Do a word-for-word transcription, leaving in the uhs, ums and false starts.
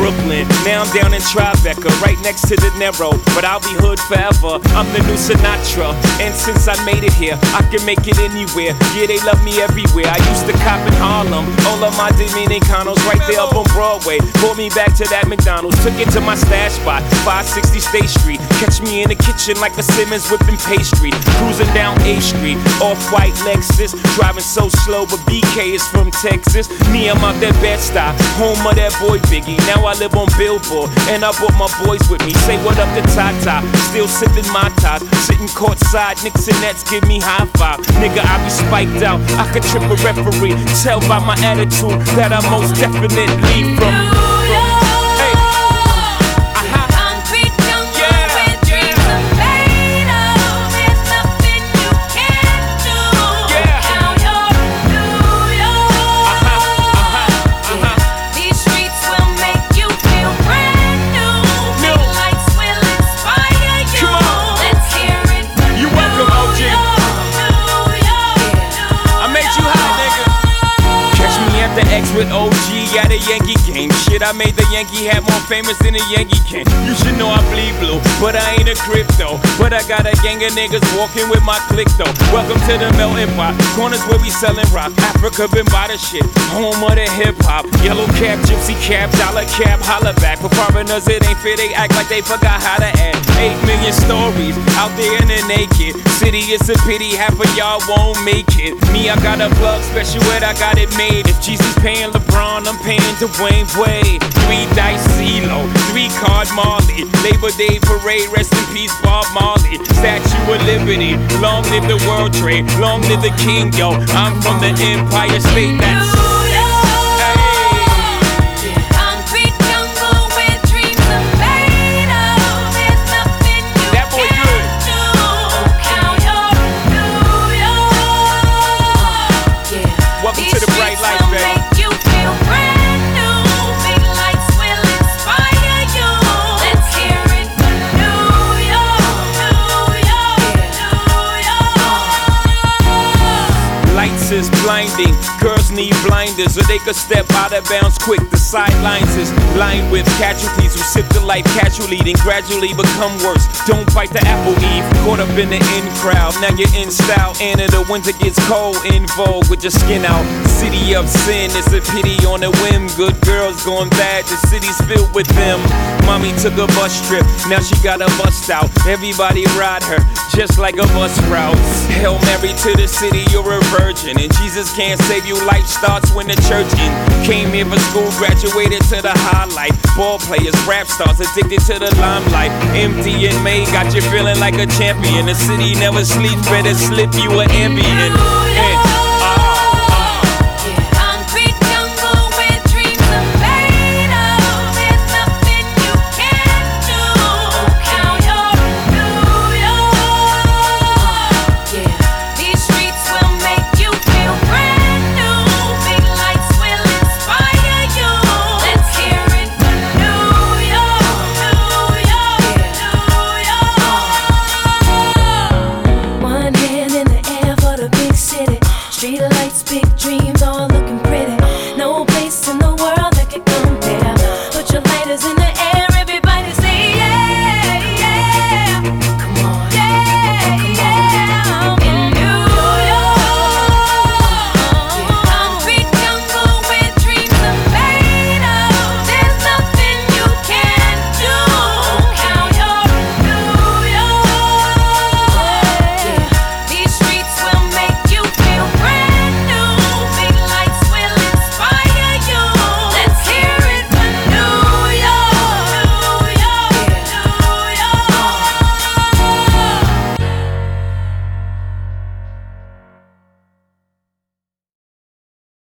Brooklyn. Now I'm down in Tribeca, right next to De Niro. But I'll be hood forever, I'm the new Sinatra. And since I made it here, I can make it anywhere. Yeah, they love me everywhere. I used to cop in Harlem, all of my Dominicanos right there up on Broadway. Pulled me back to that McDonald's, took it to my stash spot, five sixty State Street. Catch me in the kitchen like a Simmons whipping pastry. Cruising down A Street, off-white Lexus. Driving so slow, but B K is from Texas. Me, I'm out that Bed-Stuy, home of that boy Biggie. Now I live on Billboard, and I brought my boys with me. Say what up to Tata, still sipping my ties. Sitting courtside, Knicks and Nets give me high five. Nigga, I be spiked out, I could trip a referee. Tell by my attitude that I most definitely from. With O G at a Yankee game. Shit, I made the Yankee hat more famous than a Yankee can. You should know I bleed blue, but I ain't a crypto. But I got a gang of niggas walking with my click though. Welcome to the melting pot, corners where we selling rock. Africa been by the shit, home of the hip hop. Yellow cap, gypsy cap, dollar cap, holla back. For foreigners it ain't fair, they act like they forgot how to act. Eight million stories out there in the naked city. It's a pity half of y'all won't make it. Me, I got a plug special ed, I got it made. If Jesus paying LeBron, I'm paying Dwayne Wade. Three dice CeeLo, three card Marley. Labor Day parade, rest in peace Bob Marley. Statue of Liberty, long live the World Trade, long live the King, yo. I'm from the Empire State, that's is blinding. Girls need blinders or they could step out of bounds quick. The sidelines is lined with casualties who sip the life casually, then gradually become worse. Don't bite the apple eve. Caught up in the in crowd, now you're in style. And in the winter gets cold, in vogue with your skin out. City of sin, it's a pity on a whim. Good girls going bad, the city's filled with them. Mommy took a bus trip, now she got a bust out. Everybody ride her, just like a bus route. Hail Mary to the city, you're a virgin. And Jesus can't save you, life starts when the church in. Came here for school, graduated to the highlight. Ball players, rap stars, addicted to the limelight. M D and May got you feeling like a champion. The city never sleeps, better slip you an ambient. And